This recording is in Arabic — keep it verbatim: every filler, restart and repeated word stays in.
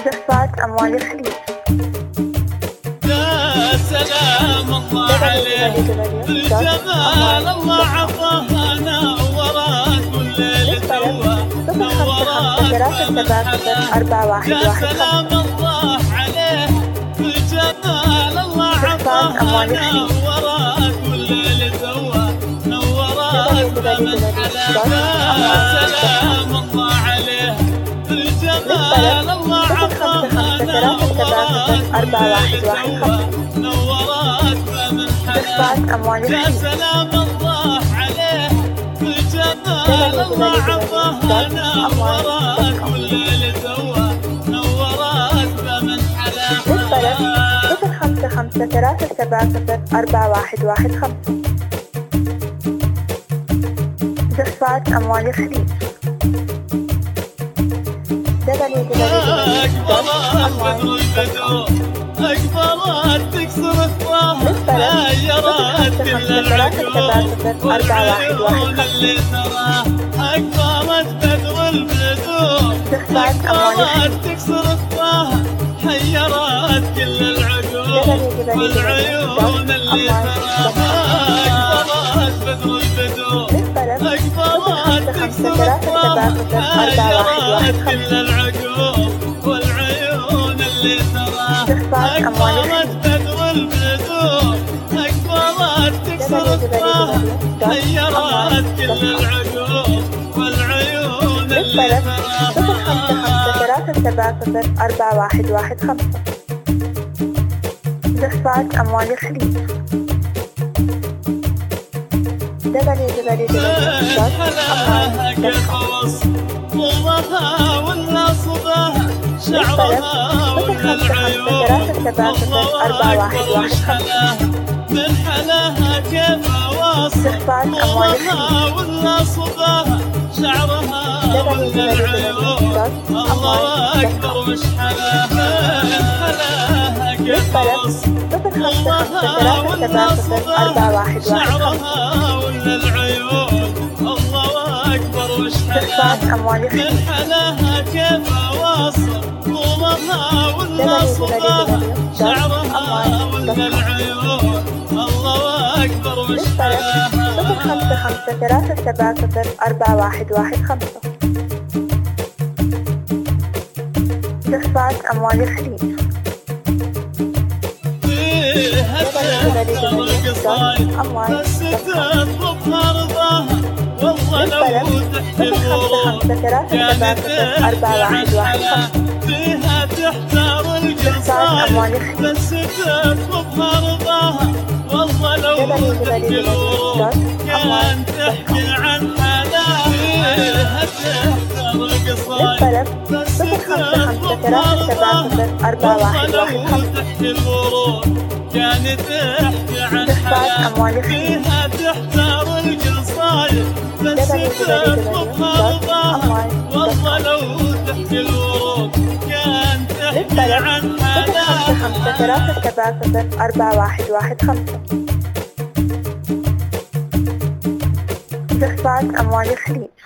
زفات أموال الخليج. يا سلام الله عليه الجمال الله عطانا ورات والليل سوا نورات أربعة يا سلام الله عليه الجمال الله عطانا ورات والليل سوا نورات فمن حلاها يا سلام الله عليه الجمال الله عطانا ورات نورات فمن حلاها يا سلام الله عليه الجمال الله عطانا ورات والليل سوا نورات فمن حلاها صفر خمسة خمسة ثلاثة سبعة صفر أربعة واحد واحد خمسة. زفات أموال الخليج. أكبرات تكسر أخواها غيرت كل العقول والعيون اللي تراه أكبرت بدر البدور أكبرات تكسر أخواها حيرت كل العقول والعيون اللي تراها أكبرت بدر البدور أكبرات تكسر أخواها حيرت كل العقول والعيون اللي تراها أكبرت بدر البدور أكبرت تكسر أخواها حيرت كل العقول والعيون اللي تراها صفر خمسة خمسة ثلاثة سبعة صفر أربعة واحد واحد خمسة. زفات أموال الخليج. حلاها كيف وصف والله ولا صباها شعرها ولا العيون الله أكبر وش حلاها من حلاها كيف وصف والله ولا صباها شعرها ولا العيون الله أكبر وش حلاها من حلاها كيف وصف والله ولا صباها شعرها ولا العيون الله أكبر وش حلاها من حلاها كيف وصف طولها ولا صباها شعرها ولا العيون الله أكبر وش حلاها صفر خمسة خمسة ثلاثة سبعة صفر أربعة واحد واحد خمسة. زفات أموال الخليج. فيها تحتر القصايد بس تطلبها رضاها والله لو تحت الورود كانت تحكي عن حلاها فيها تحتر القصايد بس تطلبها رضاها والله لو تحكي الورود كانت تحكي عن حلاها فيها تحتر القصايد بس تطلبها رضاها والله لو تحكي الورود كانت تحكي عن حلاها فيها تحتار القصايد بس تطلبها رضاها والله لو تحكي الورود كانت تحكي عن حلاها خمسة ثلاثة سبعة صفر أربعة واحد واحد خمسة. زفات أموال الخليج.